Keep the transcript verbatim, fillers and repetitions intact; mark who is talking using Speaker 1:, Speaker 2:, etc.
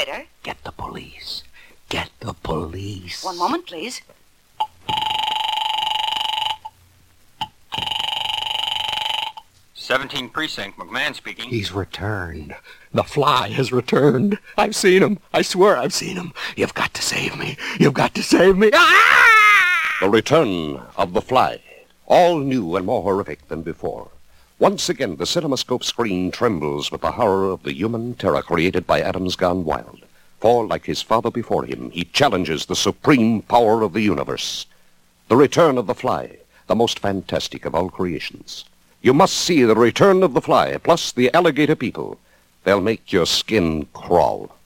Speaker 1: Operator.
Speaker 2: Get the police. Get the police.
Speaker 1: One moment, please.
Speaker 3: seventeenth Precinct, McMahon speaking.
Speaker 2: He's returned. The Fly has returned. I've seen him. I swear I've seen him. You've got to save me. You've got to save me. Ah!
Speaker 4: The Return of the Fly. All new and more horrific than before. Once again, the CinemaScope screen trembles with the horror of the human terror created by Adams Gone Wild. For, like his father before him, he challenges the supreme power of the universe. The Return of the Fly, the most fantastic of all creations. You must see The Return of the Fly, plus the alligator people. They'll make your skin crawl.